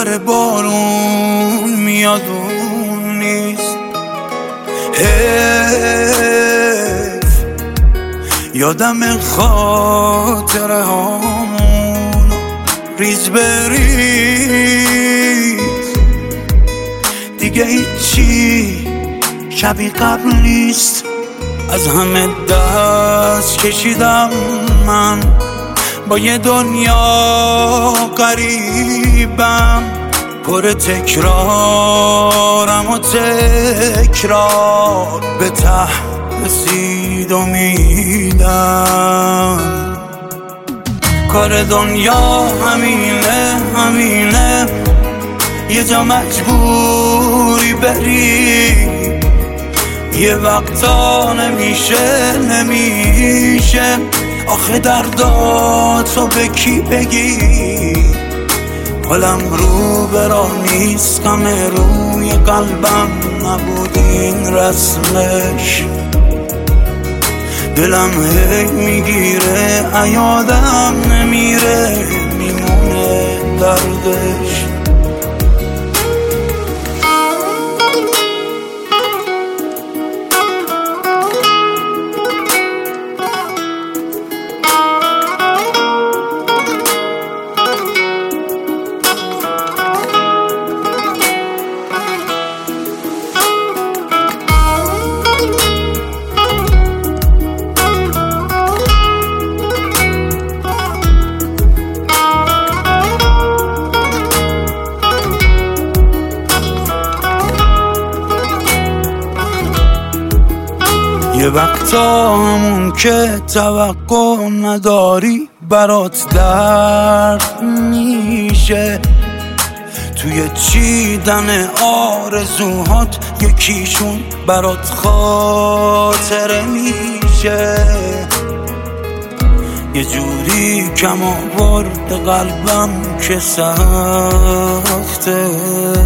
داره بارون میاد اون نیست. حیف یادم خاطره هامون ریز بریز، دیگه هیچی شبیه قبل نیست. از همه دست کشیدم من، با یه دنیا غریبم، پر تکرارم و تکرار به ته رسید امیدم. کار دنیا همینه یه جا مجبوری بری، یه وقتا نمیشه آخه درداتو به کی بگی. حالم رو به راه نیست، غم روی قلبم نبود این رسمش. دلم هی میگیره یادم نمیره، میمونه دردش. یه وقتا همون که توقع نداری برات درد میشه، توی چیدن آرزوهات یکیشون برات خاطره میشه. یه جوری کم آورد قلبم که سخته،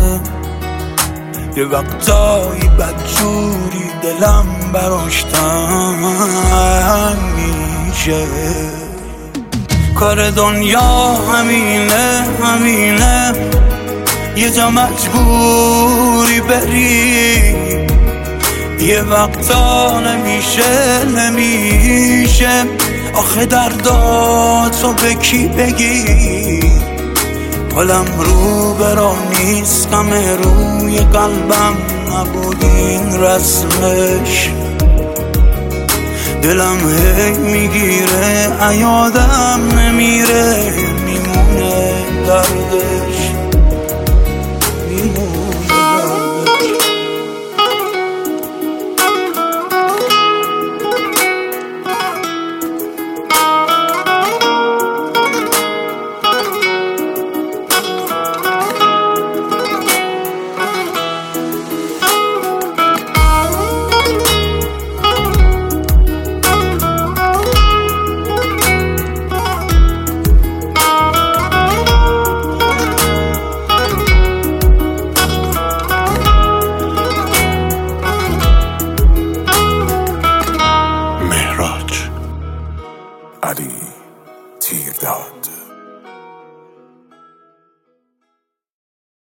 یه وقتایی بدجوری دلم براش تنگ میشه. کار دنیا همینه یه جا مجبوری بری، یه وقتا نمیشه آخه درداتو به کی بگی. حالم رو به راه نیست، غم روی قلبم نبود این رسمش. دلم هی میگیره یادم نمیره، میمونه دردش.